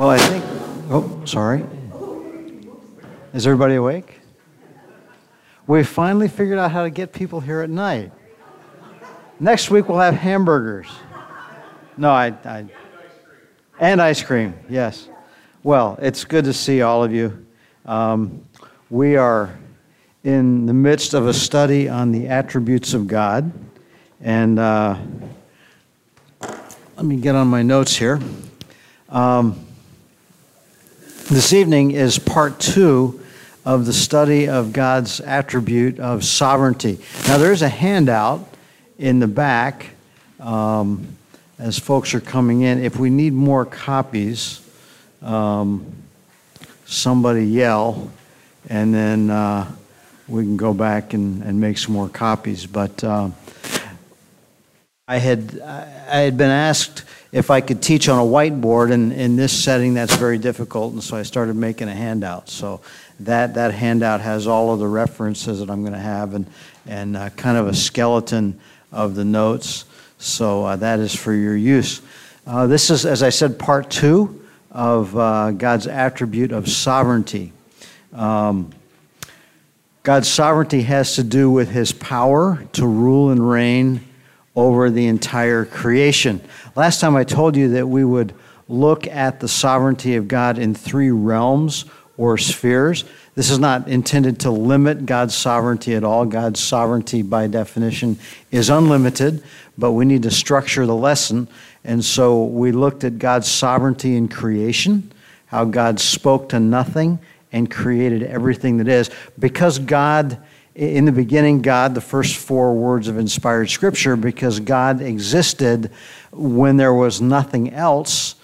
Well, I think, sorry. Is everybody awake? We finally figured out how to get people here at night. Next week we'll have hamburgers. No, and ice cream, yes. Well, it's good to see all of you. We are in the midst of a study on the attributes of God. And let me get on my notes here. This evening is part 2 of the study of God's attribute of sovereignty. Now, there's a handout in the back as folks are coming in. If we need more copies, somebody yell, and then we can go back and make some more copies. But I had been asked if I could teach on a whiteboard, and in this setting that's very difficult, and so I started making a handout. So that handout has all of the references that I'm going to have and kind of a skeleton of the notes. So that is for your use. This is, as I said, part 2 of God's attribute of sovereignty. God's sovereignty has to do with his power to rule and reign over the entire creation. Last time I told you that we would look at the sovereignty of God in 3 realms or spheres. This is not intended to limit God's sovereignty at all. God's sovereignty, by definition, is unlimited, but we need to structure the lesson. And so we looked at God's sovereignty in creation, how God spoke to nothing and created everything that is. Because God, in the beginning, God, the first 4 words of inspired Scripture, because God existed when there was nothing else,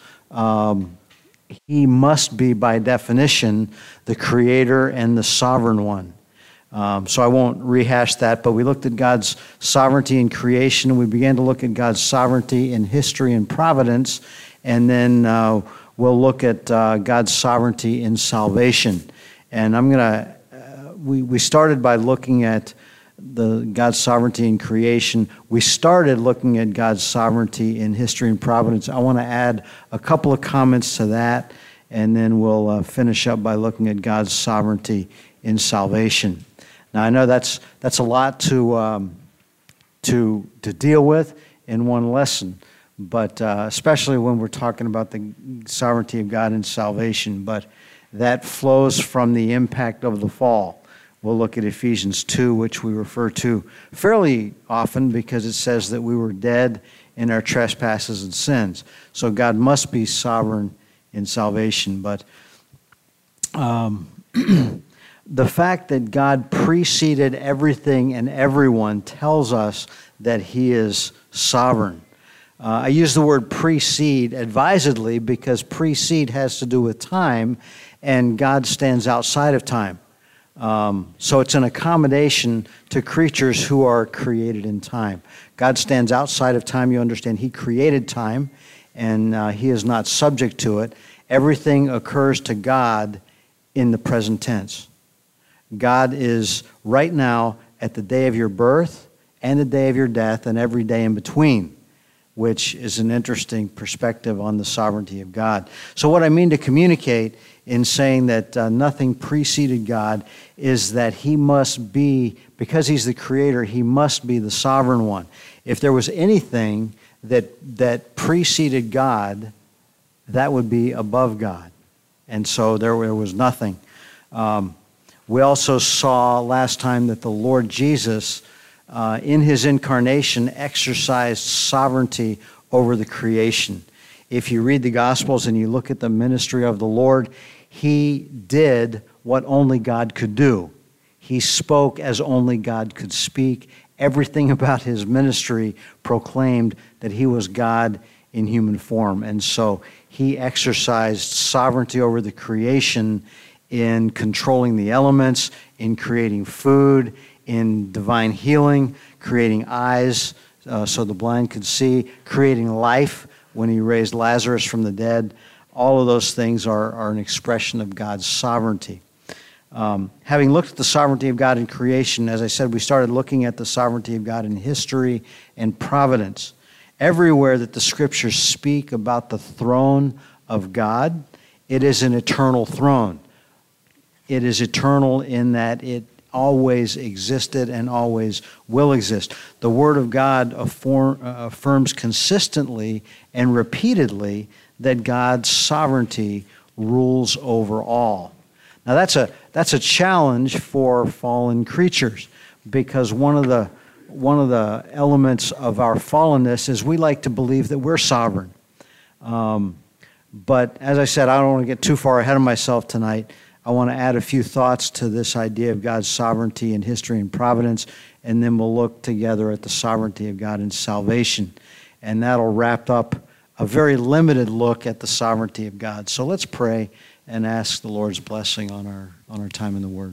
he must be, by definition, the creator and the sovereign one. So I won't rehash that, but we looked at God's sovereignty in creation, and we began to look at God's sovereignty in history and providence, and then we'll look at God's sovereignty in salvation. And I'm going to we started by looking at God's sovereignty in creation. We started looking at God's sovereignty in history and providence. I want to add a couple of comments to that, and then we'll finish up by looking at God's sovereignty in salvation. Now, I know that's a lot to deal with in one lesson, but especially when we're talking about the sovereignty of God in salvation. But that flows from the impact of the fall. We'll look at Ephesians 2, which we refer to fairly often because it says that we were dead in our trespasses and sins. So God must be sovereign in salvation. But the fact that God preceded everything and everyone tells us that he is sovereign. I use the word precede advisedly because precede has to do with time, and God stands outside of time. So it's an accommodation to creatures who are created in time. God stands outside of time. You understand he created time, and he is not subject to it. Everything occurs to God in the present tense. God is right now at the day of your birth and the day of your death and every day in between, which is an interesting perspective on the sovereignty of God. So what I mean to communicate in saying that nothing preceded God is that he must be, because he's the creator, he must be the sovereign one. If there was anything that preceded God, that would be above God. And so there was nothing. We also saw last time that the Lord Jesus, in his incarnation, exercised sovereignty over the creation. If you read the Gospels and you look at the ministry of the Lord, he did what only God could do. He spoke as only God could speak. Everything about his ministry proclaimed that he was God in human form. And so he exercised sovereignty over the creation in controlling the elements, in creating food, in divine healing, creating eyes so the blind could see, creating life when he raised Lazarus from the dead. All of those things are an expression of God's sovereignty. Having looked at the sovereignty of God in creation, as I said, we started looking at the sovereignty of God in history and providence. Everywhere that the Scriptures speak about the throne of God, It is an eternal throne. It is eternal in that it always existed and always will exist. The Word of God affirms consistently and repeatedly that God's sovereignty rules over all. Now that's a challenge for fallen creatures, because one of the elements of our fallenness is we like to believe that we're sovereign. But as I said, I don't want to get too far ahead of myself tonight. I want to add a few thoughts to this idea of God's sovereignty in history and providence, and then we'll look together at the sovereignty of God in salvation. And that'll wrap up a very limited look at the sovereignty of God. So let's pray and ask the Lord's blessing on our time in the Word.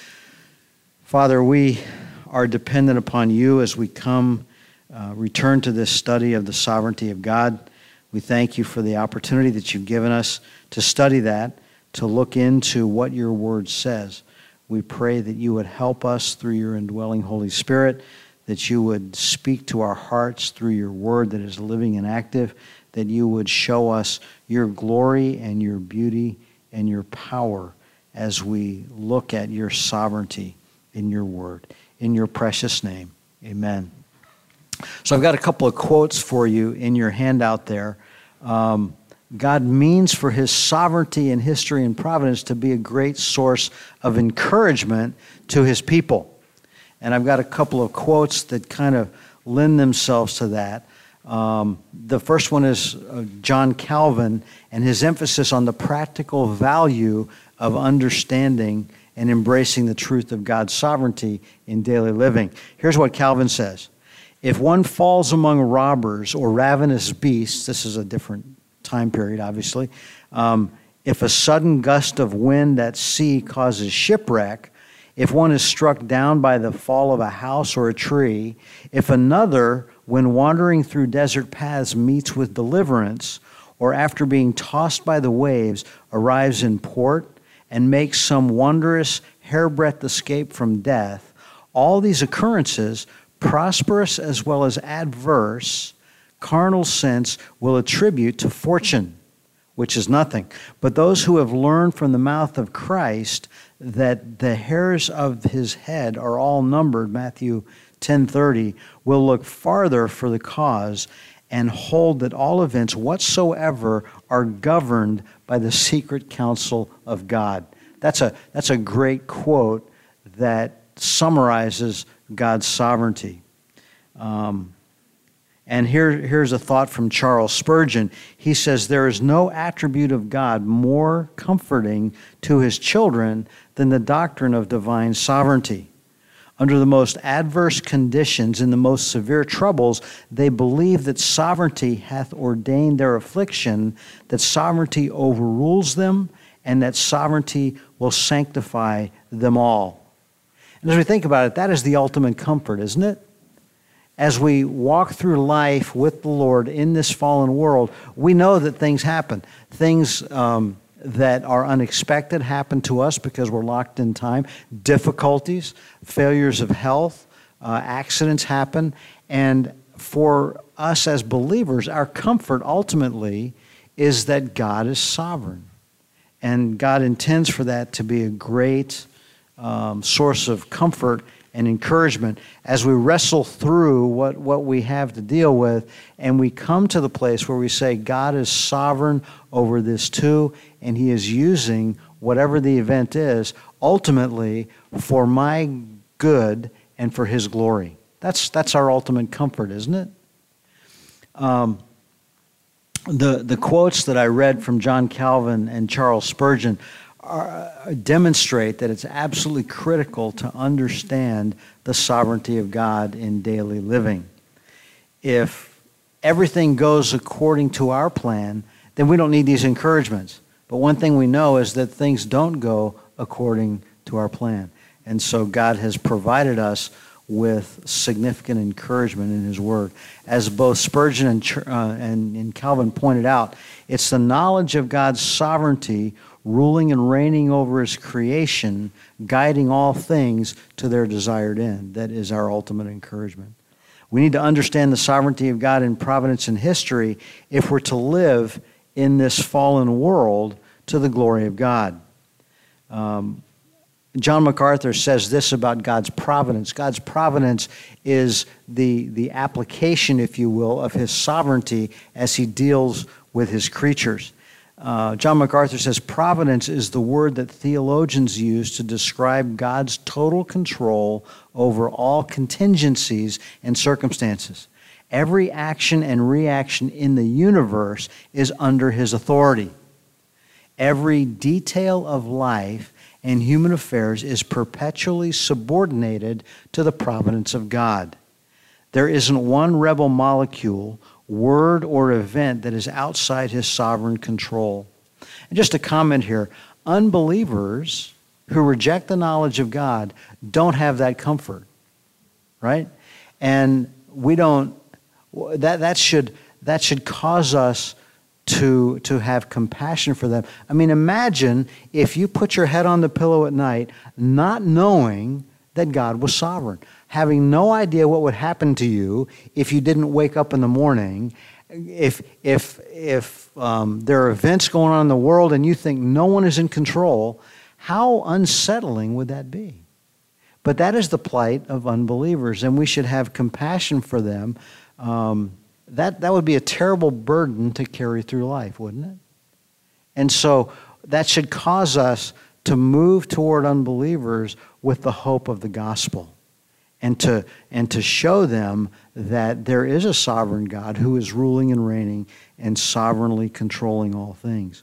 Father, we are dependent upon you as we return to this study of the sovereignty of God. We thank you for the opportunity that you've given us to study that, to look into what your word says. We pray that you would help us through your indwelling Holy Spirit, that you would speak to our hearts through your word that is living and active, that you would show us your glory and your beauty and your power as we look at your sovereignty in your word. In your precious name, amen. So I've got a couple of quotes for you in your handout there. God means for his sovereignty in history and providence to be a great source of encouragement to his people. And I've got a couple of quotes that kind of lend themselves to that. The first one is John Calvin and his emphasis on the practical value of understanding and embracing the truth of God's sovereignty in daily living. Here's what Calvin says. If one falls among robbers or ravenous beasts, this is a different time period, obviously. If a sudden gust of wind at sea causes shipwreck, if one is struck down by the fall of a house or a tree, if another, when wandering through desert paths, meets with deliverance, or after being tossed by the waves, arrives in port and makes some wondrous hairbreadth escape from death, all these occurrences, prosperous as well as adverse, carnal sense will attribute to fortune, which is nothing. But those who have learned from the mouth of Christ that the hairs of his head are all numbered, Matthew 10:30, will look farther for the cause and hold that all events whatsoever are governed by the secret counsel of God. That's a great quote that summarizes God's sovereignty. And here's a thought from Charles Spurgeon. He says, there is no attribute of God more comforting to his children than the doctrine of divine sovereignty. Under the most adverse conditions, in the most severe troubles, they believe that sovereignty hath ordained their affliction, that sovereignty overrules them, and that sovereignty will sanctify them all. And as we think about it, that is the ultimate comfort, isn't it? As we walk through life with the Lord in this fallen world, we know that things happen. Things that are unexpected happen to us because we're locked in time. Difficulties, failures of health, accidents happen. And for us as believers, our comfort ultimately is that God is sovereign. And God intends for that to be a great source of comfort and encouragement as we wrestle through what we have to deal with, and we come to the place where we say, God is sovereign over this too, and he is using whatever the event is, ultimately for my good and for his glory. That's our ultimate comfort, isn't it? The quotes that I read from John Calvin and Charles Spurgeon demonstrate that it's absolutely critical to understand the sovereignty of God in daily living. If everything goes according to our plan, then we don't need these encouragements. But one thing we know is that things don't go according to our plan. And so God has provided us with significant encouragement in his word. As both Spurgeon and Calvin pointed out, it's the knowledge of God's sovereignty ruling and reigning over his creation, guiding all things to their desired end. That is our ultimate encouragement. We need to understand the sovereignty of God in providence and history if we're to live in this fallen world to the glory of God. John MacArthur says this about God's providence. God's providence is the application, if you will, of his sovereignty as he deals with his creatures. John MacArthur says, providence is the word that theologians use to describe God's total control over all contingencies and circumstances. Every action and reaction in the universe is under his authority. Every detail of life and human affairs is perpetually subordinated to the providence of God. There isn't one rebel molecule, word, or event that is outside his sovereign control. And just a comment here, unbelievers who reject the knowledge of God don't have that comfort, right? And we don't, that should cause us to have compassion for them. I mean, imagine if you put your head on the pillow at night not knowing that God was sovereign, having no idea what would happen to you if you didn't wake up in the morning, if there are events going on in the world and you think no one is in control, how unsettling would that be? But that is the plight of unbelievers, and we should have compassion for them. That would be a terrible burden to carry through life, wouldn't it? And so that should cause us to move toward unbelievers with the hope of the gospel and to show them that there is a sovereign God who is ruling and reigning and sovereignly controlling all things.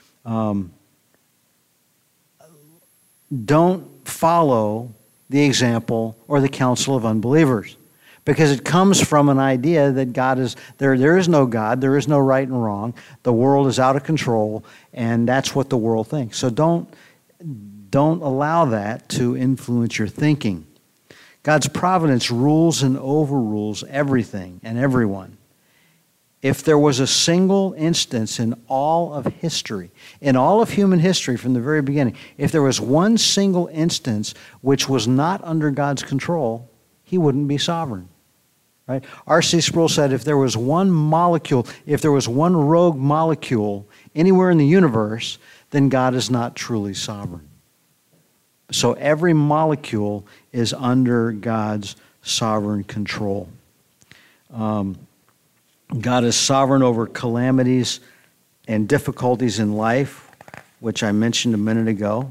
Don't follow the example or the counsel of unbelievers, because it comes from an idea that God is there is no God, there is no right and wrong, the world is out of control, and that's what the world thinks. So don't allow that to influence your thinking. God's providence rules and overrules everything and everyone. If there was a single instance in all of history, in all of human history from the very beginning, if there was one single instance which was not under God's control, he wouldn't be sovereign. Right? R.C. Sproul said if there was one molecule, if there was one rogue molecule anywhere in the universe, then God is not truly sovereign. So every molecule is under God's sovereign control. God is sovereign over calamities and difficulties in life, which I mentioned a minute ago.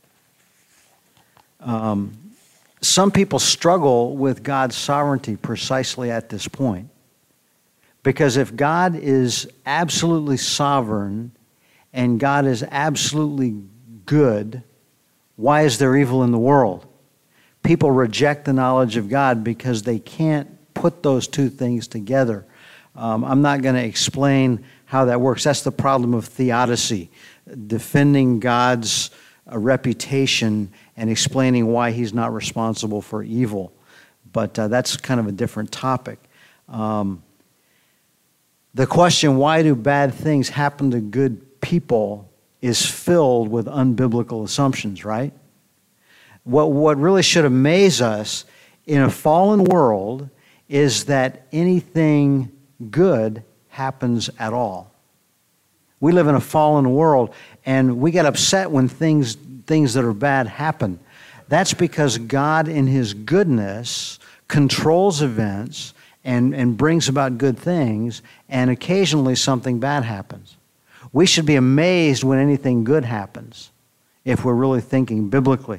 Some people struggle with God's sovereignty precisely at this point. Because if God is absolutely sovereign and God is absolutely good, why is there evil in the world? People reject the knowledge of God because they can't put those two things together. I'm not going to explain how that works. That's the problem of theodicy, defending God's reputation and explaining why he's not responsible for evil. But that's kind of a different topic. The question, why do bad things happen to good people, is filled with unbiblical assumptions, right? What really should amaze us in a fallen world is that anything good happens at all. We live in a fallen world, and we get upset when things that are bad happen. That's because God, in his goodness, controls events and brings about good things, and occasionally something bad happens. We should be amazed when anything good happens, if we're really thinking biblically.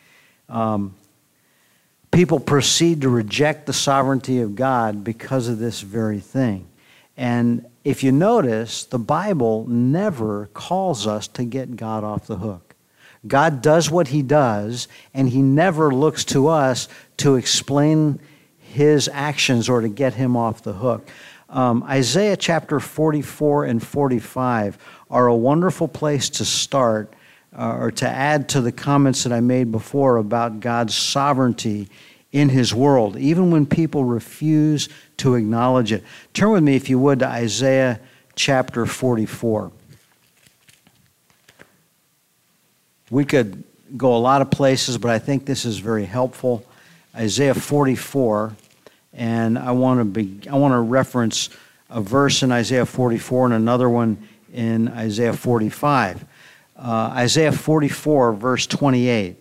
People proceed to reject the sovereignty of God because of this very thing. And if you notice, the Bible never calls us to get God off the hook. God does what he does, and he never looks to us to explain his actions or to get him off the hook. Isaiah chapter 44 and 45 are a wonderful place to start or to add to the comments that I made before about God's sovereignty in his world, even when people refuse to acknowledge it. Turn with me, if you would, to Isaiah chapter 44. We could go a lot of places, but I think this is very helpful. Isaiah 44, and I want to reference a verse in Isaiah 44 and another one in Isaiah 45. Isaiah 44, verse 28.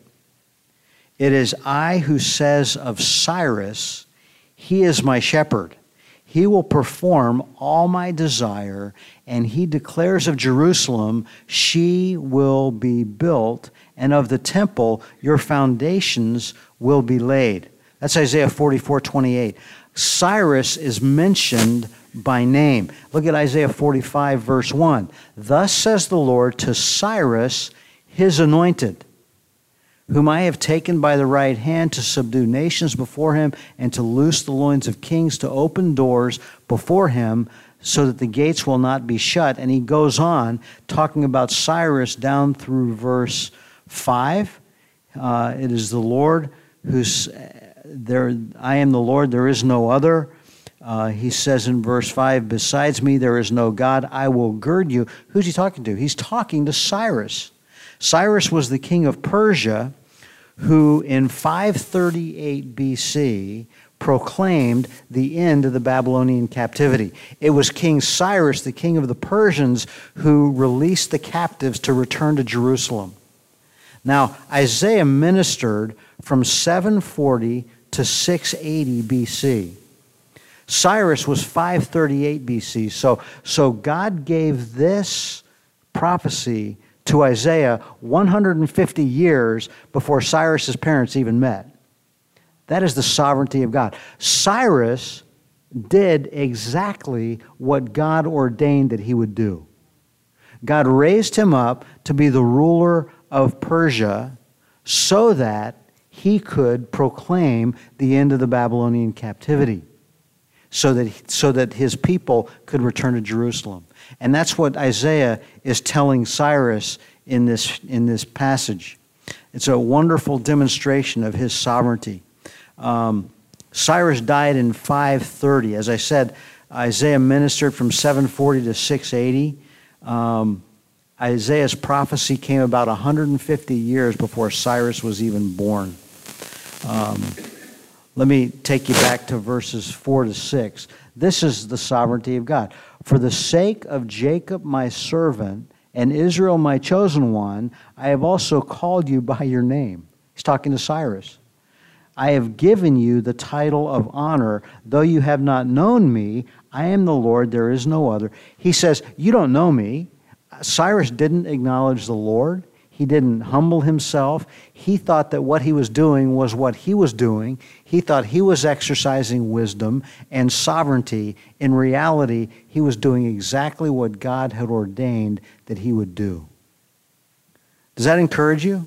It is I who says of Cyrus, he is my shepherd. He will perform all my desire, and he declares of Jerusalem, she will be built, and of the temple, your foundations will be laid. That's Isaiah 44, 28. Cyrus is mentioned by name. Look at Isaiah 45, verse 1. Thus says the Lord to Cyrus, his anointed, whom I have taken by the right hand to subdue nations before him and to loose the loins of kings, to open doors before him so that the gates will not be shut. And he goes on talking about Cyrus down through verse 5. It is the Lord who's there. I am the Lord, there is no other. He says in verse 5, besides me there is no God, I will gird you. Who's he talking to? He's talking to Cyrus. Cyrus was the king of Persia, who in 538 BC proclaimed the end of the Babylonian captivity. It was King Cyrus, the king of the Persians, who released the captives to return to Jerusalem. Now, Isaiah ministered from 740 to 680 BC. Cyrus was 538 BC. So God gave this prophecy to Isaiah 150 years before Cyrus's parents even met. That is the sovereignty of God. Cyrus did exactly what God ordained that he would do. God raised him up to be the ruler of Persia so that he could proclaim the end of the Babylonian captivity, so that his people could return to Jerusalem. And that's what Isaiah is telling Cyrus in this passage. It's a wonderful demonstration of his sovereignty. Cyrus died in 530. As I said, Isaiah ministered from 740 to 680. Isaiah's prophecy came about 150 years before Cyrus was even born. Let me take you back to verses 4 to 6. This is the sovereignty of God. For the sake of Jacob my servant and Israel my chosen one, I have also called you by your name. He's talking to Cyrus. I have given you the title of honor, though you have not known me. I am the Lord, there is no other. He says, you don't know me. Cyrus didn't acknowledge the Lord. He didn't humble himself. He thought that what he was doing was what he was doing. He thought he was exercising wisdom and sovereignty. In reality, he was doing exactly what God had ordained that he would do. Does that encourage you?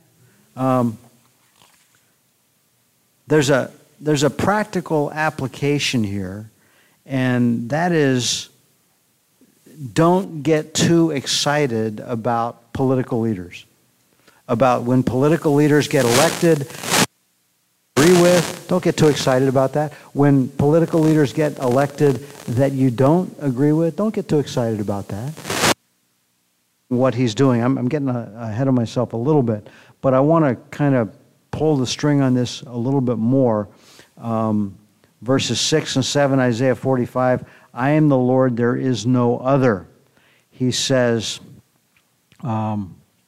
There's a practical application here, and that is, don't get too excited about political leaders. About when political leaders get elected, agree with, don't get too excited about that. When political leaders get elected that you don't agree with, don't get too excited about that. What he's doing, I'm getting ahead of myself a little bit, but I want to kind of pull the string on this a little bit more. Verses 6 and 7, Isaiah 45, I am the Lord, there is no other. He says, let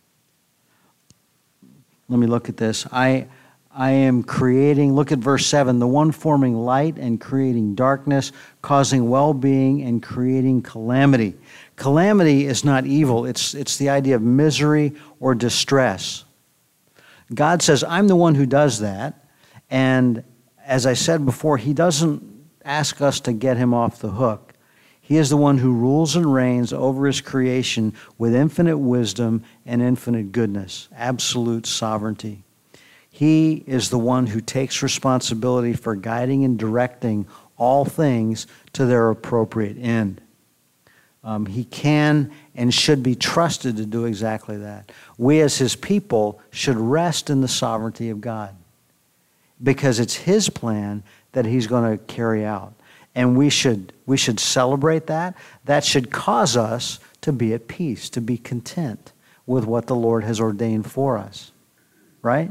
me look at this. I am creating, look at verse 7, the one forming light and creating darkness, causing well-being and creating calamity. Calamity is not evil. It's the idea of misery or distress. God says, I'm the one who does that. And as I said before, he doesn't ask us to get him off the hook. He is the one who rules and reigns over his creation with infinite wisdom and infinite goodness, absolute sovereignty. He is the one who takes responsibility for guiding and directing all things to their appropriate end. He can and should be trusted to do exactly that. We as his people should rest in the sovereignty of God because it's his plan that he's going to carry out. And we should celebrate that. That should cause us to be at peace, to be content with what the Lord has ordained for us. Right?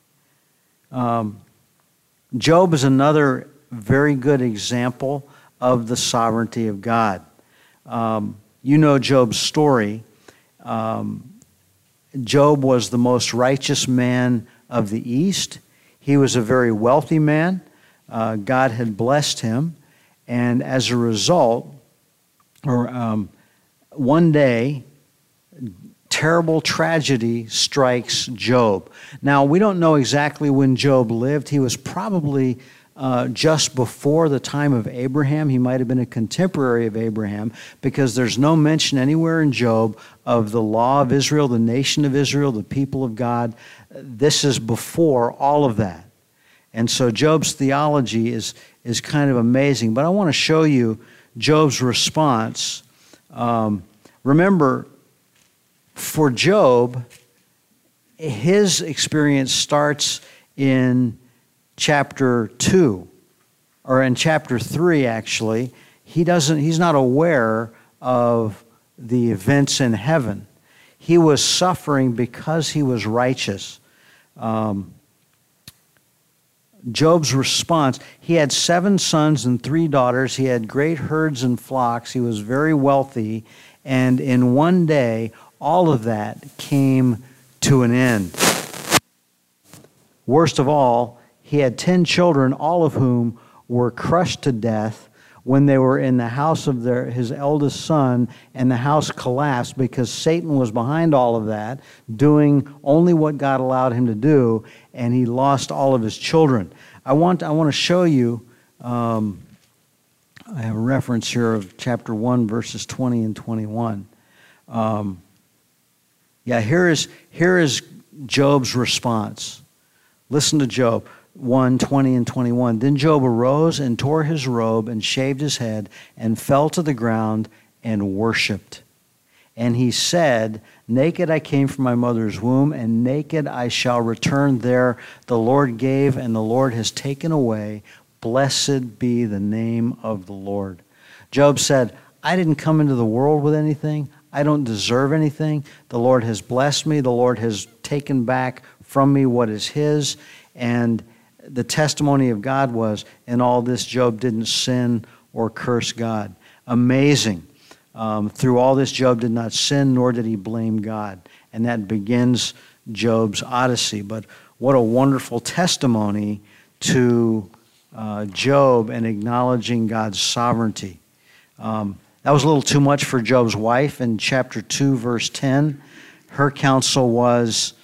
Job is another very good example of the sovereignty of God. You know Job's story. Job was the most righteous man of the East. He was a very wealthy man. God had blessed him. And as a result, one day, terrible tragedy strikes Job. Now, we don't know exactly when Job lived. He was probably just before the time of Abraham. He might have been a contemporary of Abraham, because there's no mention anywhere in Job of the law of Israel, the nation of Israel, the people of God. This is before all of that. And so Job's theology is kind of amazing. But I want to show you Job's response. Remember, for Job, his experience starts in chapter 2, or in chapter 3, actually. He's not aware of the events in heaven. He was suffering because he was righteous. Job's response: he had 7 sons and 3 daughters. He had great herds and flocks. He was very wealthy. And in one day, all of that came to an end. Worst of all, he had 10 children, all of whom were crushed to death when they were in the house of his eldest son, and the house collapsed because Satan was behind all of that, doing only what God allowed him to do, and he lost all of his children. I want to show you, I have a reference here of chapter 1, verses 20 and 21. Here is Job's response. Listen to Job 1, 20 and 21. Then Job arose and tore his robe and shaved his head and fell to the ground and worshipped. And he said, naked I came from my mother's womb, and naked I shall return there. The Lord gave, and the Lord has taken away. Blessed be the name of the Lord. Job said, I didn't come into the world with anything. I don't deserve anything. The Lord has blessed me. The Lord has taken back from me what is his. And the testimony of God was, in all this, Job didn't sin or curse God. Amazing. Through all this, Job did not sin, nor did he blame God. And that begins Job's odyssey. But what a wonderful testimony to Job and acknowledging God's sovereignty. That was a little too much for Job's wife. In chapter 2, verse 10, her counsel was,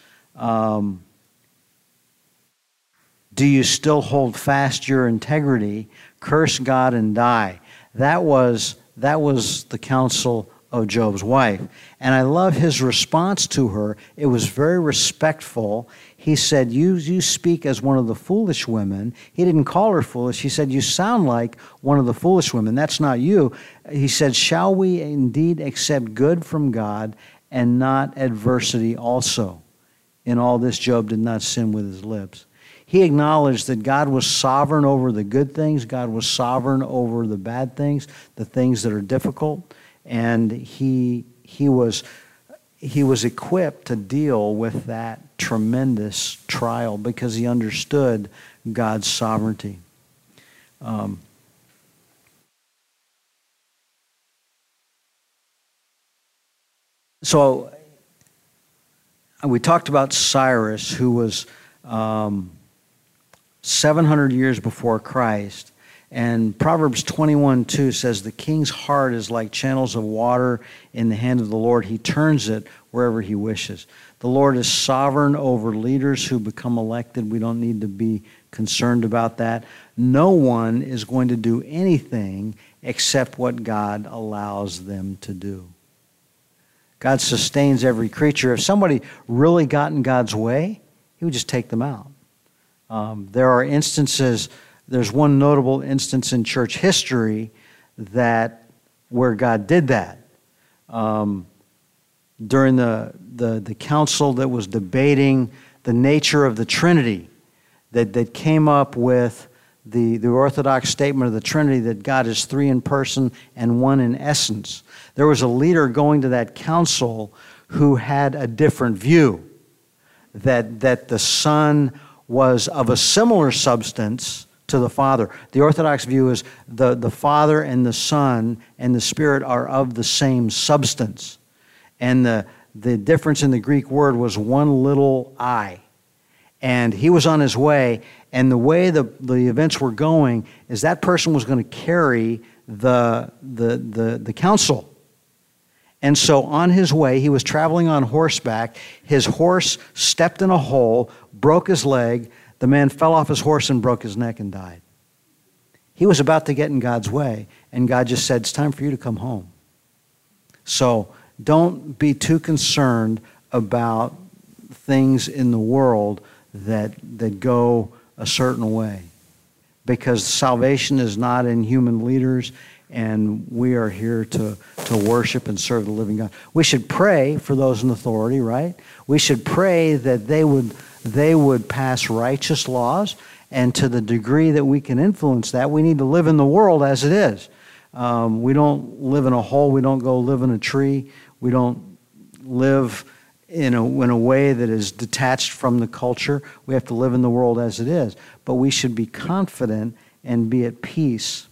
do you still hold fast your integrity? Curse God and die. That was the counsel of Job's wife. And I love his response to her. It was very respectful. He said, you speak as one of the foolish women. He didn't call her foolish. He said, you sound like one of the foolish women. That's not you. He said, shall we indeed accept good from God and not adversity also? In all this, Job did not sin with his lips. He acknowledged that God was sovereign over the good things. God was sovereign over the bad things, the things that are difficult. And he was equipped to deal with that tremendous trial because he understood God's sovereignty. So we talked about Cyrus, who was 700 years before Christ. And Proverbs 21:2 says, the king's heart is like channels of water in the hand of the Lord. He turns it wherever he wishes. The Lord is sovereign over leaders who become elected. We don't need to be concerned about that. No one is going to do anything except what God allows them to do. God sustains every creature. If somebody really got in God's way, he would just take them out. There are instances. There's one notable instance in church history where God did that. During the council that was debating the nature of the Trinity, that came up with the Orthodox statement of the Trinity that God is 3 in person and 1 in essence. There was a leader going to that council who had a different view, that the Son was of a similar substance to the Father. The Orthodox view is the Father and the Son and the Spirit are of the same substance. And the difference in the Greek word was one little I. And he was on his way, and the way the events were going is that person was going to carry the council. And so on his way, he was traveling on horseback. His horse stepped in a hole, broke his leg. The man fell off his horse and broke his neck and died. He was about to get in God's way, and God just said, it's time for you to come home. So don't be too concerned about things in the world that go a certain way, because salvation is not in human leaders, and we are here to worship and serve the living God. We should pray for those in authority, right? We should pray that they would pass righteous laws, and to the degree that we can influence that, we need to live in the world as it is. We don't live in a hole. We don't go live in a tree. We don't live in a way that is detached from the culture. We have to live in the world as it is. But we should be confident and be at peace.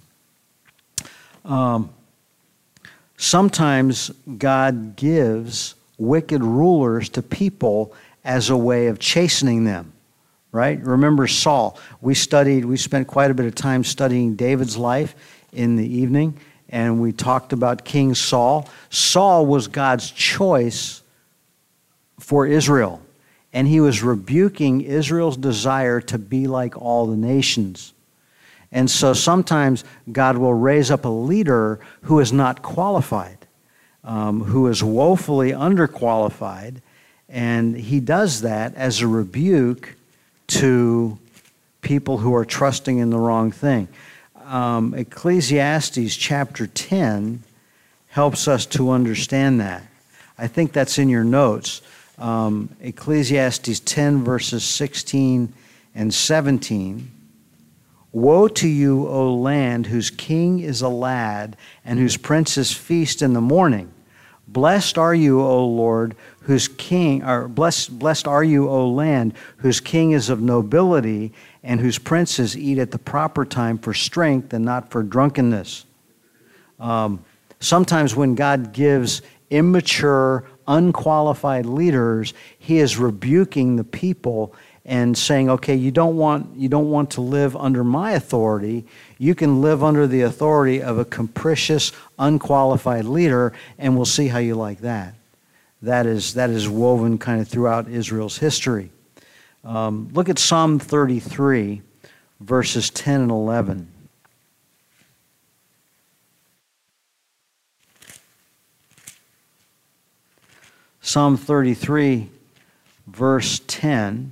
Sometimes God gives wicked rulers to people as a way of chastening them, right? Remember Saul. We spent quite a bit of time studying David's life in the evening, and we talked about King Saul. Saul was God's choice for Israel, and he was rebuking Israel's desire to be like all the nations. And so sometimes God will raise up a leader who is not qualified, who is woefully underqualified, and he does that as a rebuke to people who are trusting in the wrong thing. Ecclesiastes chapter 10 helps us to understand that. I think that's in your notes. Ecclesiastes 10 verses 16 and 17. Woe to you, O land, whose king is a lad, and whose princes feast in the morning. Blessed are you, O Lord, whose king, or blessed are you, O land, whose king is of nobility, and whose princes eat at the proper time for strength and not for drunkenness. Sometimes when God gives immature, unqualified leaders, he is rebuking the people and saying, okay, you don't want to live under my authority. You can live under the authority of a capricious, unqualified leader, and we'll see how you like that. That is woven kind of throughout Israel's history. Look at Psalm 33, verses 10 and 11. Psalm 33, verse 10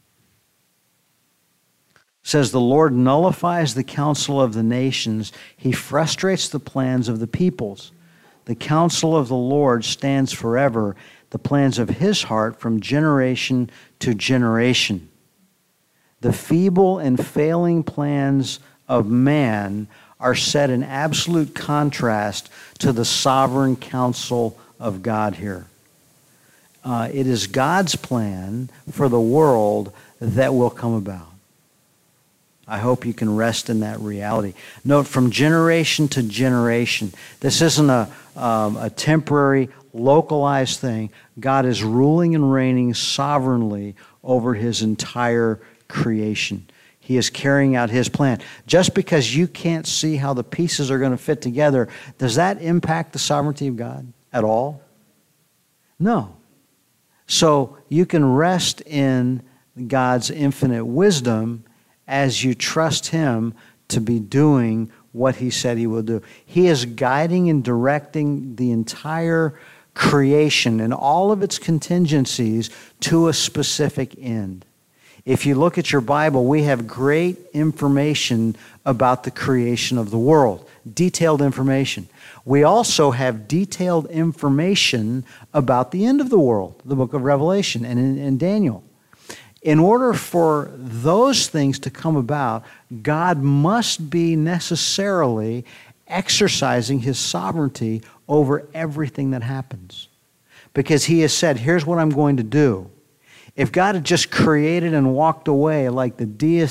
says, the Lord nullifies the counsel of the nations. He frustrates the plans of the peoples. The counsel of the Lord stands forever, the plans of his heart from generation to generation. The feeble and failing plans of man are set in absolute contrast to the sovereign counsel of God here. It is God's plan for the world that will come about. I hope you can rest in that reality. Note, from generation to generation, this isn't a temporary, localized thing. God is ruling and reigning sovereignly over his entire creation. He is carrying out his plan. Just because you can't see how the pieces are going to fit together, does that impact the sovereignty of God at all? No. So you can rest in God's infinite wisdom as you trust him to be doing what he said he will do. He is guiding and directing the entire creation and all of its contingencies to a specific end. If you look at your Bible, we have great information about the creation of the world, detailed information. We also have detailed information about the end of the world, the book of Revelation and Daniel. In order for those things to come about, God must be necessarily exercising his sovereignty over everything that happens. Because he has said, here's what I'm going to do. If God had just created and walked away like the deists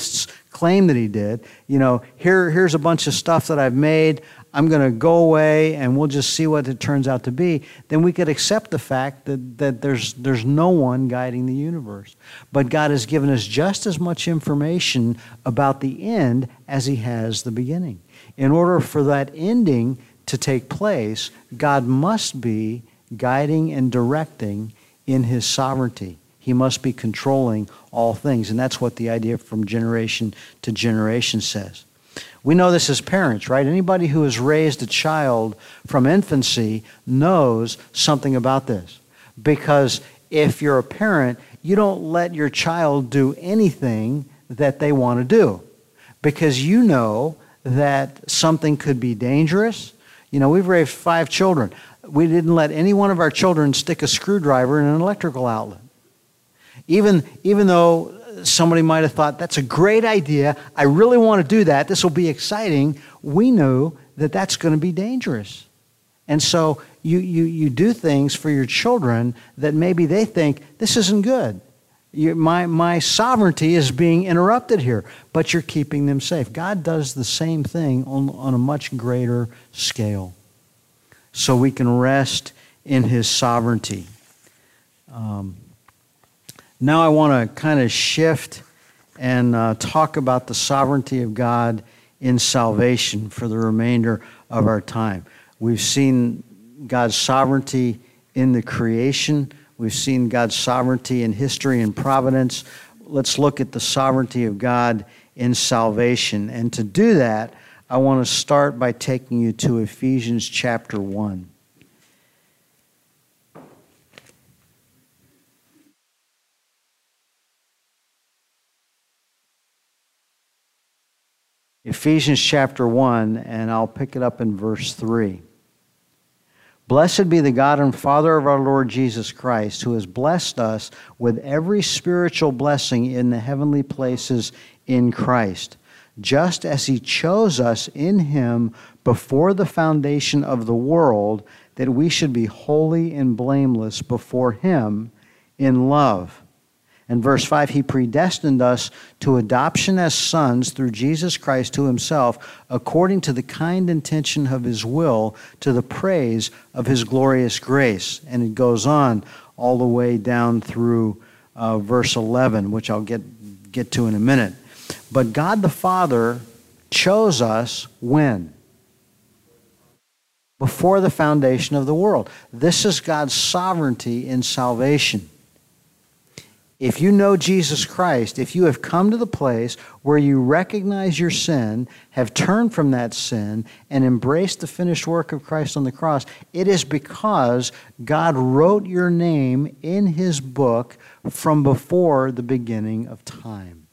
claim that he did. Here's a bunch of stuff that I've made. I'm going to go away and we'll just see what it turns out to be. Then we could accept the fact that there's no one guiding the universe. But God has given us just as much information about the end as he has the beginning. In order for that ending to take place, God must be guiding and directing in his sovereignty. He must be controlling all things. And that's what the idea from generation to generation says. We know this as parents, right? Anybody who has raised a child from infancy knows something about this. Because if you're a parent, you don't let your child do anything that they want to do. Because you know that something could be dangerous. We've raised 5 children. We didn't let any one of our children stick a screwdriver in an electrical outlet. Even though somebody might have thought, that's a great idea, I really want to do that, this will be exciting, we knew that that's going to be dangerous. And so you do things for your children that maybe they think, this isn't good. My sovereignty is being interrupted here, but you're keeping them safe. God does the same thing on a much greater scale. So we can rest in his sovereignty. Now I want to kind of shift and talk about the sovereignty of God in salvation for the remainder of our time. We've seen God's sovereignty in the creation. We've seen God's sovereignty in history and providence. Let's look at the sovereignty of God in salvation. And to do that, I want to start by taking you to Ephesians chapter 1. Ephesians chapter 1, and I'll pick it up in verse 3. Blessed be the God and Father of our Lord Jesus Christ, who has blessed us with every spiritual blessing in the heavenly places in Christ, just as he chose us in him before the foundation of the world, that we should be holy and blameless before him in love. And verse 5, he predestined us to adoption as sons through Jesus Christ to himself, according to the kind intention of his will, to the praise of his glorious grace. And it goes on all the way down through verse 11, which I'll get to in a minute. But God the Father chose us when? Before the foundation of the world. This is God's sovereignty in salvation. If you know Jesus Christ, if you have come to the place where you recognize your sin, have turned from that sin, and embraced the finished work of Christ on the cross, it is because God wrote your name in his book from before the beginning of time.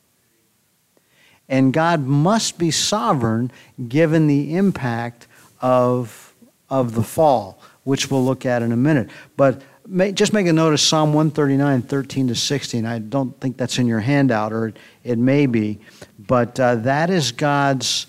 And God must be sovereign given the impact of the fall, which we'll look at in a minute. But just make a note of Psalm 139, 13 to 16. I don't think that's in your handout, or it may be. But that is God's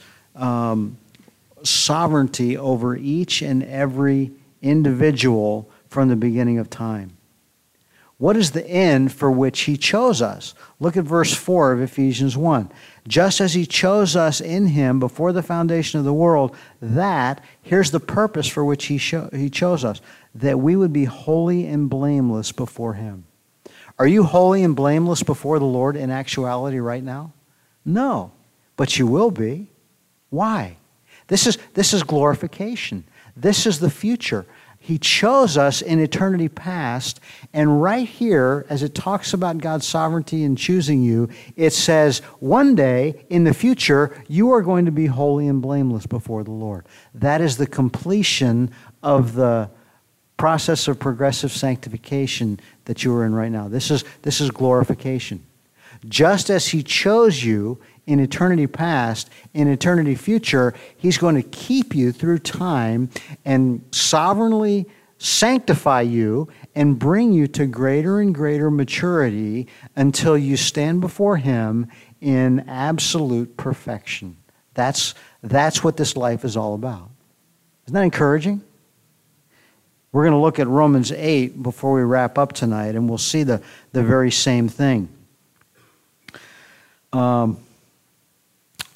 sovereignty over each and every individual from the beginning of time. What is the end for which he chose us? Look at verse 4 of Ephesians 1. Just as he chose us in him before the foundation of the world, here's the purpose for which he chose us, that we would be holy and blameless before him. Are you holy and blameless before the Lord in actuality right now? No, but you will be. Why? This is glorification. This is the future. He chose us in eternity past, and right here, as it talks about God's sovereignty in choosing you, it says, one day in the future, you are going to be holy and blameless before the Lord. That is the completion of the process of progressive sanctification that you are in right now. This is glorification. Just as he chose you in eternity past, in eternity future, he's going to keep you through time and sovereignly sanctify you and bring you to greater and greater maturity until you stand before him in absolute perfection. That's what this life is all about. Isn't that encouraging? We're going to look at Romans 8 before we wrap up tonight, and we'll see the very same thing.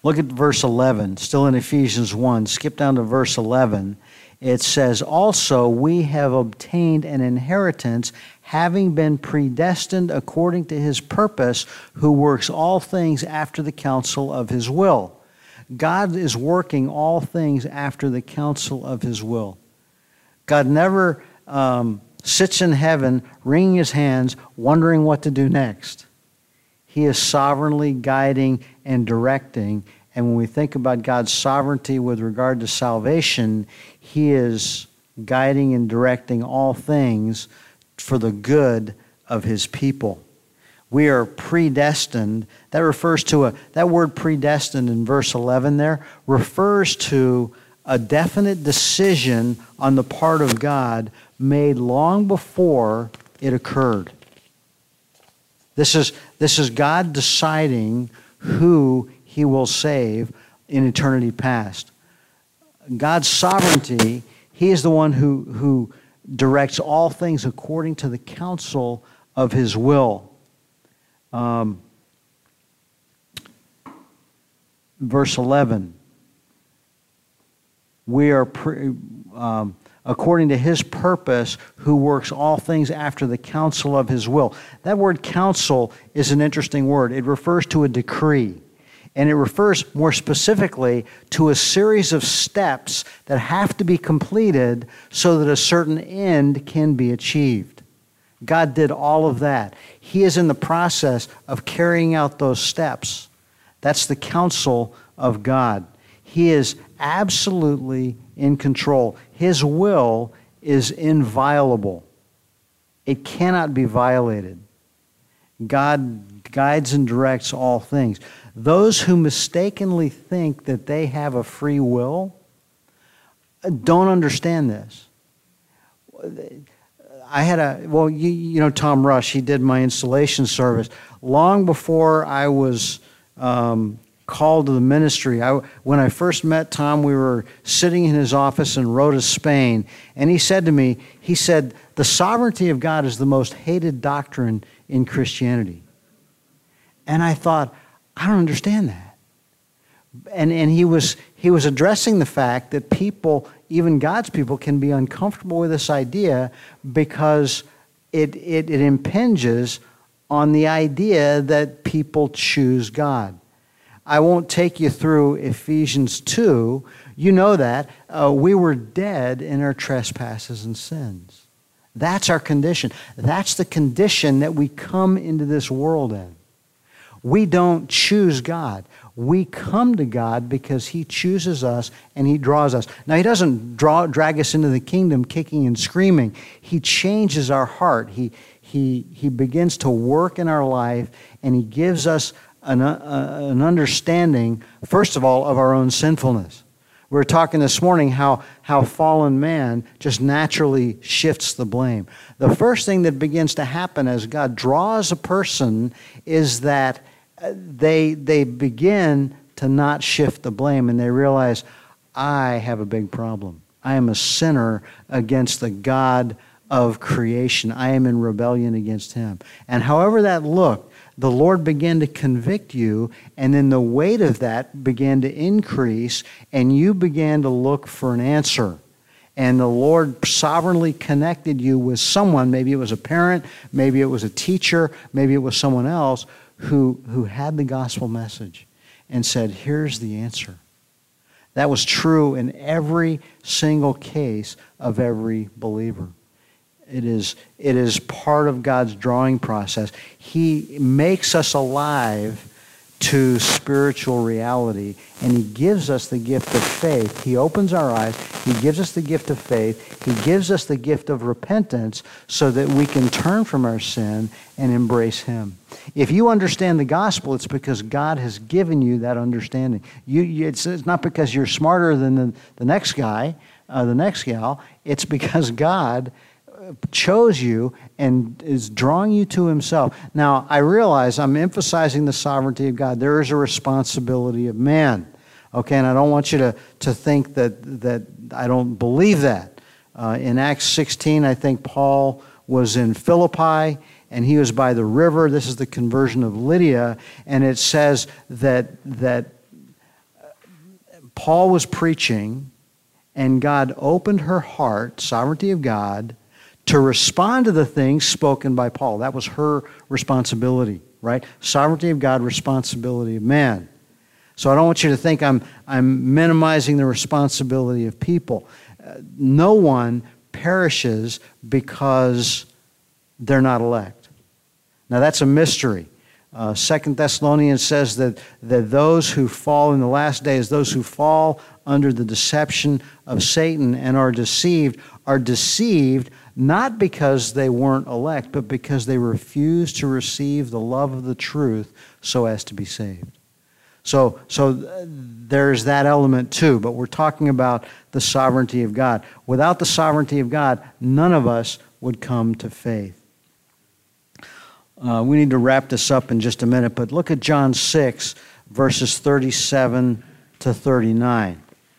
Look at verse 11, still in Ephesians 1. Skip down to verse 11. It says, also we have obtained an inheritance, having been predestined according to his purpose, who works all things after the counsel of his will. God is working all things after the counsel of his will. God never sits in heaven, wringing his hands, wondering what to do next. He is sovereignly guiding and directing. And when we think about God's sovereignty with regard to salvation, he is guiding and directing all things for the good of his people. We are predestined. That refers to that word predestined in verse 11 there refers to a definite decision on the part of God made long before it occurred. This is God deciding who he will save in eternity past. God's sovereignty, he is the one who directs all things according to the counsel of his will. Verse 11, we are according to his purpose, who works all things after the counsel of his will. That word counsel is an interesting word. It refers to a decree. And it refers more specifically to a series of steps that have to be completed so that a certain end can be achieved. God did all of that. He is in the process of carrying out those steps. That's the counsel of God. He is absolutely in control. His will is inviolable. It cannot be violated. God guides and directs all things. Those who mistakenly think that they have a free will don't understand this. I had you know Tom Rush, he did my installation service. Long before I was called to the ministry, when I first met Tom, we were sitting in his office in Rota, Spain, and he said to me, the sovereignty of God is the most hated doctrine in Christianity. And I thought, I don't understand that. And he was addressing the fact that people, even God's people, can be uncomfortable with this idea because it impinges on the idea that people choose God. I won't take you through Ephesians 2. You know that. We were dead in our trespasses and sins. That's our condition. That's the condition that we come into this world in. We don't choose God. We come to God because he chooses us and he draws us. Now, he doesn't drag us into the kingdom kicking and screaming. He changes our heart. He begins to work in our life, and he gives us an understanding, first of all, of our own sinfulness. We were talking this morning how fallen man just naturally shifts the blame. The first thing that begins to happen as God draws a person is that they begin to not shift the blame, and they realize, I have a big problem. I am a sinner against the God of creation. I am in rebellion against him. And however that looked, the Lord began to convict you, and then the weight of that began to increase, and you began to look for an answer. And the Lord sovereignly connected you with someone, maybe it was a parent, maybe it was a teacher, maybe it was someone else, who had the gospel message and said, here's the answer. That was true in every single case of every believer. It is part of God's drawing process. He makes us alive to spiritual reality, and he gives us the gift of faith. He opens our eyes. He gives us the gift of faith. He gives us the gift of repentance so that we can turn from our sin and embrace him. If you understand the gospel, it's because God has given you that understanding. It's not because you're smarter than the next guy, the next gal. It's because God chose you and is drawing you to himself. Now, I realize I'm emphasizing the sovereignty of God. There is a responsibility of man. Okay, and I don't want you to think that I don't believe that. In Acts 16, I think Paul was in Philippi, and he was by the river. This is the conversion of Lydia, and it says that Paul was preaching, and God opened her heart, sovereignty of God, to respond to the things spoken by Paul. That was her responsibility, right? Sovereignty of God, responsibility of man. So I don't want you to think I'm minimizing the responsibility of people. No one perishes because they're not elect. Now that's a mystery. 2 Thessalonians says that those who fall in the last days, those who fall under the deception of Satan and are deceived not because they weren't elect, but because they refused to receive the love of the truth so as to be saved. So there's that element too, but we're talking about the sovereignty of God. Without the sovereignty of God, none of us would come to faith. We need to wrap this up in just a minute, but look at John 6, verses 37 to 39.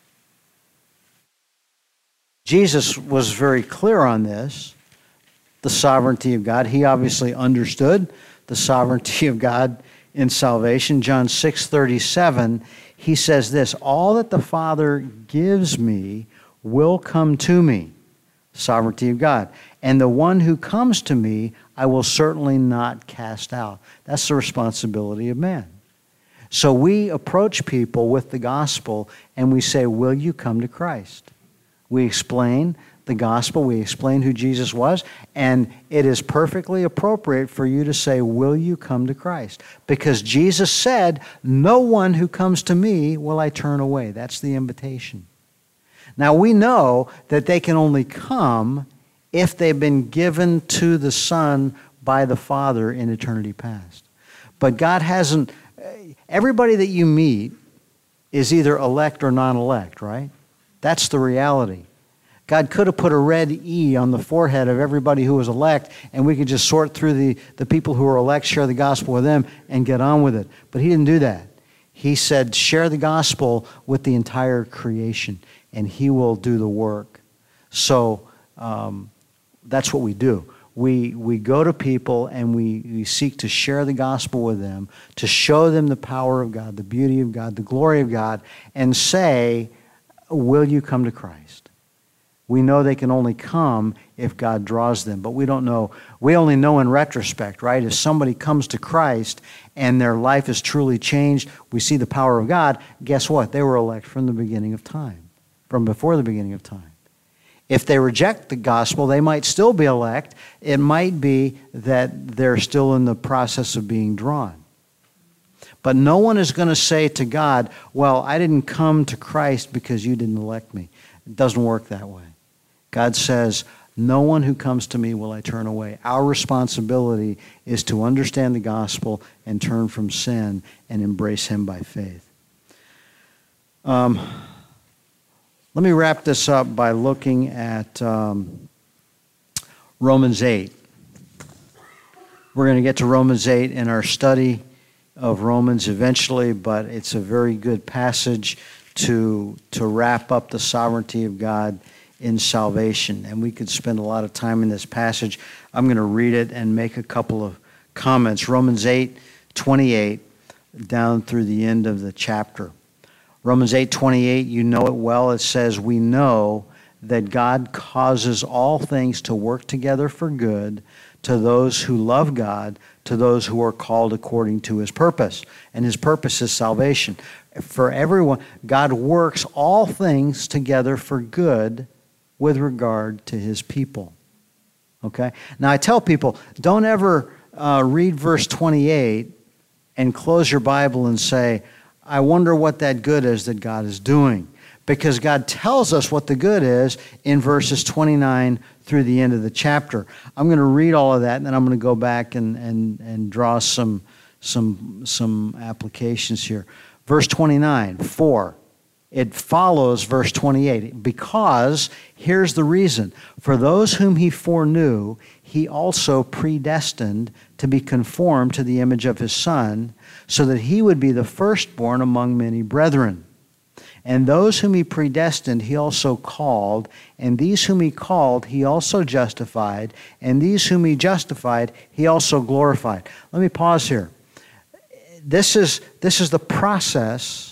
Jesus was very clear on this, the sovereignty of God. He obviously understood the sovereignty of God in salvation. John 6:37, he says this, all that the Father gives me will come to me, sovereignty of God. And the one who comes to me, I will certainly not cast out. That's the responsibility of man. So we approach people with the gospel and we say, will you come to Christ? We explain the gospel, we explain who Jesus was, and it is perfectly appropriate for you to say, will you come to Christ? Because Jesus said, no one who comes to me will I turn away. That's the invitation. Now we know that they can only come if they've been given to the Son by the Father in eternity past. But God hasn't, everybody that you meet is either elect or non-elect, right? That's the reality. God could have put a red E on the forehead of everybody who was elect, and we could just sort through the people who are elect, share the gospel with them, and get on with it. But he didn't do that. He said, share the gospel with the entire creation, and he will do the work. So that's what we do. We go to people and we seek to share the gospel with them, to show them the power of God, the beauty of God, the glory of God, and say, will you come to Christ? We know they can only come if God draws them, but we don't know. We only know in retrospect, right? If somebody comes to Christ and their life is truly changed, we see the power of God, guess what? They were elect from the beginning of time, from before the beginning of time. If they reject the gospel, they might still be elect. It might be that they're still in the process of being drawn. But no one is going to say to God, well, I didn't come to Christ because you didn't elect me. It doesn't work that way. God says, no one who comes to me will I turn away. Our responsibility is to understand the gospel and turn from sin and embrace him by faith. Let me wrap this up by looking at Romans 8. We're going to get to Romans 8 in our study of Romans eventually, but it's a very good passage to wrap up the sovereignty of God in salvation. And we could spend a lot of time in this passage. I'm going to read it and make a couple of comments. Romans 8:28 down through the end of the chapter. Romans 8:28, you know it well. It says, we know that God causes all things to work together for good to those who love God, to those who are called according to his purpose. And his purpose is salvation. For everyone, God works all things together for good with regard to his people. Okay? Now I tell people, don't ever read verse 28 and close your Bible and say, I wonder what that good is that God is doing. Because God tells us what the good is in verses 29 through the end of the chapter. I'm going to read all of that, and then I'm going to go back and draw some applications here. Verse 29, for it follows verse 28. Because, here's the reason. For those whom he foreknew, he also predestined to be conformed to the image of his Son, so that he would be the firstborn among many brethren. And those whom he predestined, he also called. And these whom he called, he also justified. And these whom he justified, he also glorified. Let me pause here. This is the process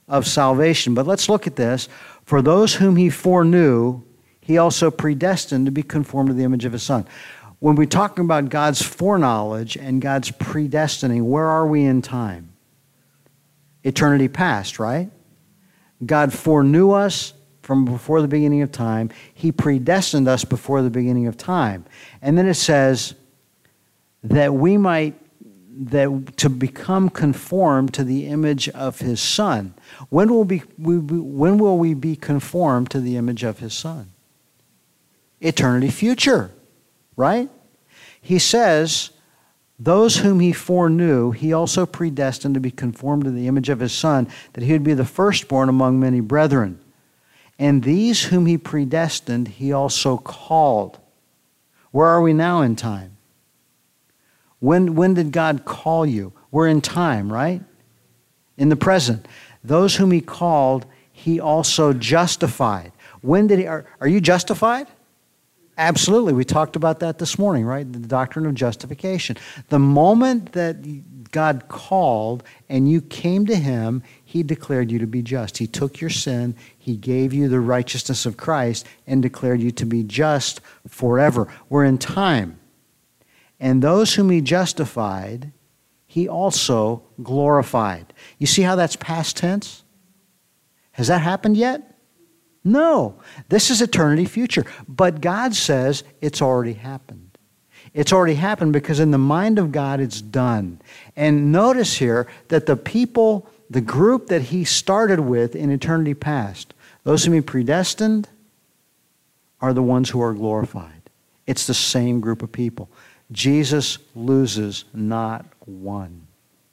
of salvation. But let's look at this. For those whom he foreknew, he also predestined to be conformed to the image of his Son. When we're talking about God's foreknowledge and God's predestining, where are we in time? Eternity past, right? God foreknew us from before the beginning of time. He predestined us before the beginning of time. And then it says that to become conformed to the image of his Son. When will we be conformed to the image of his Son? Eternity future, right? He says, those whom he foreknew, he also predestined to be conformed to the image of his Son, that he would be the firstborn among many brethren. And these whom he predestined, he also called. Where are we now in time? When did God call you? We're in time, right? In the present. Those whom he called, he also justified. Are you justified? Absolutely. We talked about that this morning, right? The doctrine of justification. The moment that God called and you came to him, he declared you to be just. He took your sin, he gave you the righteousness of Christ, and declared you to be just forever. We're in time. And those whom he justified, he also glorified. You see how that's past tense? Has that happened yet? No. This is eternity future. But God says it's already happened. It's already happened because in the mind of God it's done. And notice here that the people, the group that he started with in eternity past, those whom he predestined are the ones who are glorified. It's the same group of people. Jesus loses not one.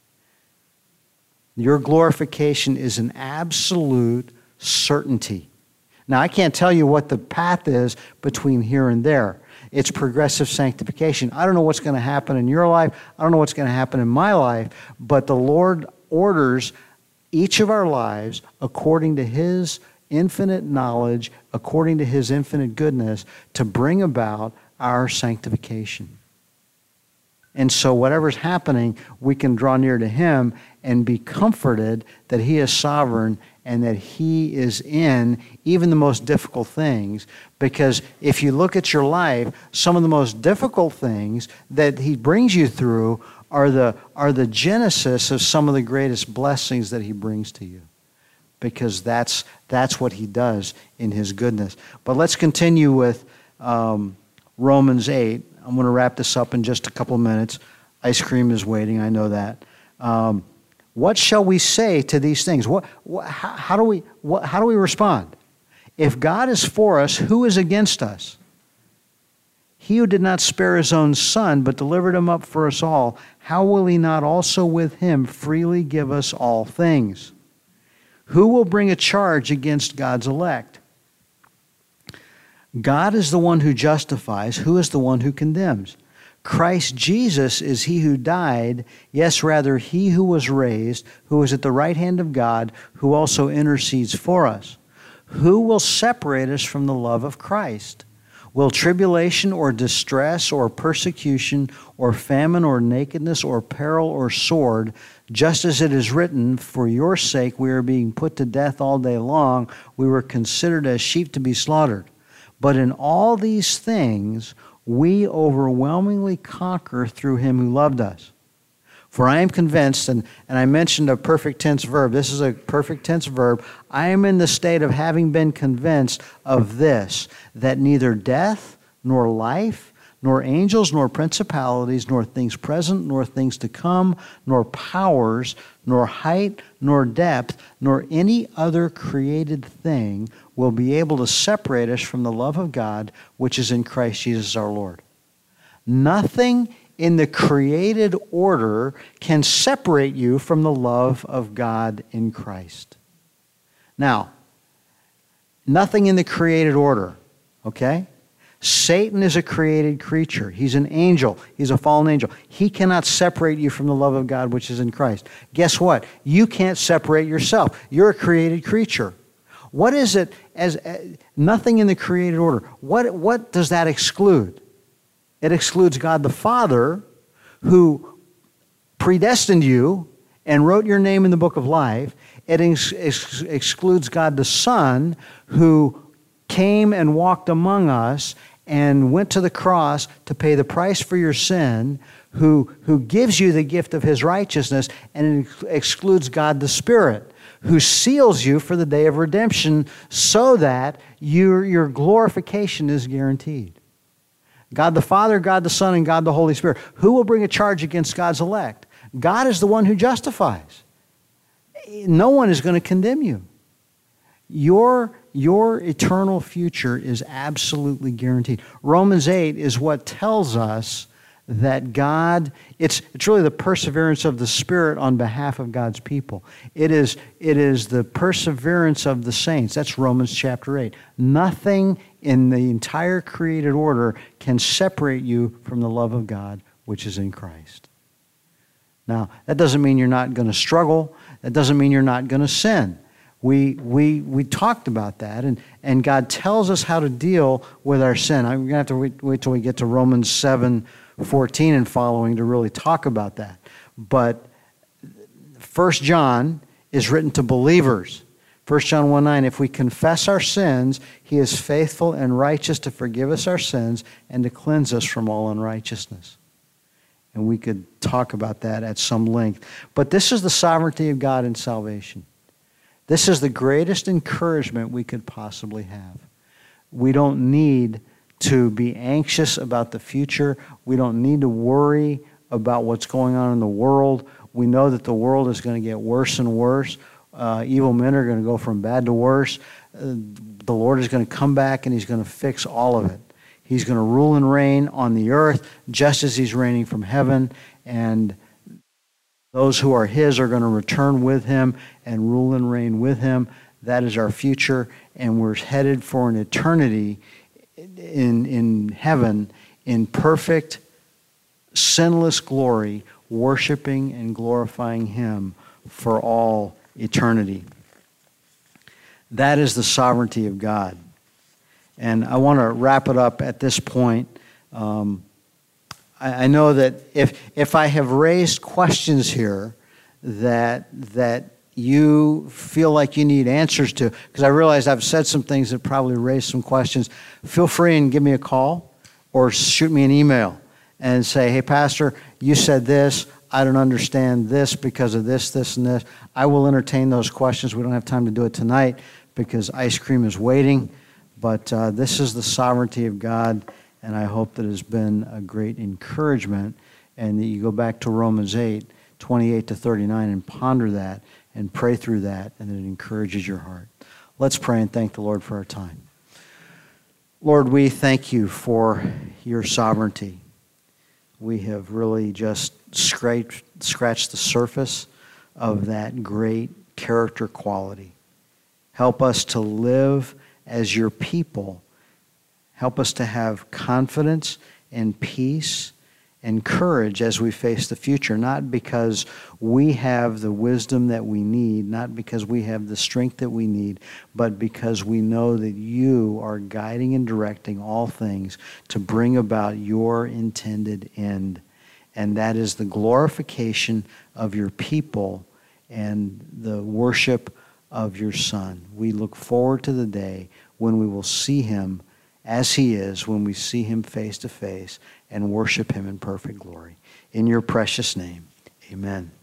Your glorification is an absolute certainty. Now, I can't tell you what the path is between here and there. It's progressive sanctification. I don't know what's going to happen in your life. I don't know what's going to happen in my life. But the Lord orders each of our lives according to his infinite knowledge, according to his infinite goodness, to bring about our sanctification. And so whatever's happening, we can draw near to him and be comforted that he is sovereign and that he is in even the most difficult things. Because if you look at your life, some of the most difficult things that he brings you through are the genesis of some of the greatest blessings that he brings to you. Because that's what he does in his goodness. But let's continue with Romans 8. I'm going to wrap this up in just a couple of minutes. Ice cream is waiting, I know that. What shall we say to these things? How do we respond? If God is for us, who is against us? He who did not spare his own Son, but delivered him up for us all, how will he not also with him freely give us all things? Who will bring a charge against God's elect? God is the one who justifies. Who is the one who condemns? Christ Jesus is he who died, yes, rather he who was raised, who is at the right hand of God, who also intercedes for us. Who will separate us from the love of Christ? Will tribulation or distress or persecution or famine or nakedness or peril or sword, just as it is written, for your sake we are being put to death all day long, we were considered as sheep to be slaughtered. But in all these things, we overwhelmingly conquer through him who loved us. For I am convinced, and I mentioned a perfect tense verb. This is a perfect tense verb. I am in the state of having been convinced of this, that neither death, nor life, nor angels, nor principalities, nor things present, nor things to come, nor powers, nor height, nor depth, nor any other created thing will be able to separate us from the love of God, which is in Christ Jesus our Lord. Nothing in the created order can separate you from the love of God in Christ. Now, nothing in the created order, okay? Satan is a created creature. He's an angel. He's a fallen angel. He cannot separate you from the love of God which is in Christ. Guess what? You can't separate yourself. You're a created creature. What is it as nothing in the created order? What does that exclude? It excludes God the Father, who predestined you and wrote your name in the book of life. it excludes God the Son, who came and walked among us and went to the cross to pay the price for your sin, who gives you the gift of his righteousness, and it excludes God the Spirit, who seals you for the day of redemption so that your glorification is guaranteed. God the Father, God the Son, and God the Holy Spirit. Who will bring a charge against God's elect? God is the one who justifies. No one is going to condemn you. Your eternal future is absolutely guaranteed. Romans 8 is what tells us that God, it's really the perseverance of the Spirit on behalf of God's people. It is the perseverance of the saints. That's Romans chapter 8. Nothing in the entire created order can separate you from the love of God, which is in Christ. Now, that doesn't mean you're not going to struggle. That doesn't mean you're not going to sin. We talked about that, and God tells us how to deal with our sin. I'm going to have to wait till we get to Romans 7:14 and following to really talk about that. But 1 John is written to believers. 1 John 1:9, if we confess our sins, he is faithful and righteous to forgive us our sins and to cleanse us from all unrighteousness. And we could talk about that at some length. But this is the sovereignty of God in salvation. This is the greatest encouragement we could possibly have. We don't need to be anxious about the future. We don't need to worry about what's going on in the world. We know that the world is going to get worse and worse. Evil men are going to go from bad to worse. The Lord is going to come back and he's going to fix all of it. He's going to rule and reign on the earth just as he's reigning from heaven, and those who are his are going to return with him and rule and reign with him. That is our future, and we're headed for an eternity in heaven in perfect, sinless glory, worshiping and glorifying him for all eternity. That is the sovereignty of God. And I want to wrap it up at this point. I know that if I have raised questions here that you feel like you need answers to, because I realize I've said some things that probably raised some questions, feel free and give me a call or shoot me an email and say, hey, Pastor, you said this. I don't understand this because of this, this, and this. I will entertain those questions. We don't have time to do it tonight because ice cream is waiting. But this is the sovereignty of God, and I hope that it has been a great encouragement, and that you go back to Romans 8:28-39, and ponder that and pray through that, and that it encourages your heart. Let's pray and thank the Lord for our time. Lord, we thank you for your sovereignty. We have really just scratched the surface of that great character quality. Help us to live as your people. Help us to have confidence and peace and courage as we face the future, not because we have the wisdom that we need, not because we have the strength that we need, but because we know that you are guiding and directing all things to bring about your intended end. And that is the glorification of your people and the worship of your Son. We look forward to the day when we will see him as he is, when we see him face to face and worship him in perfect glory. In your precious name, amen.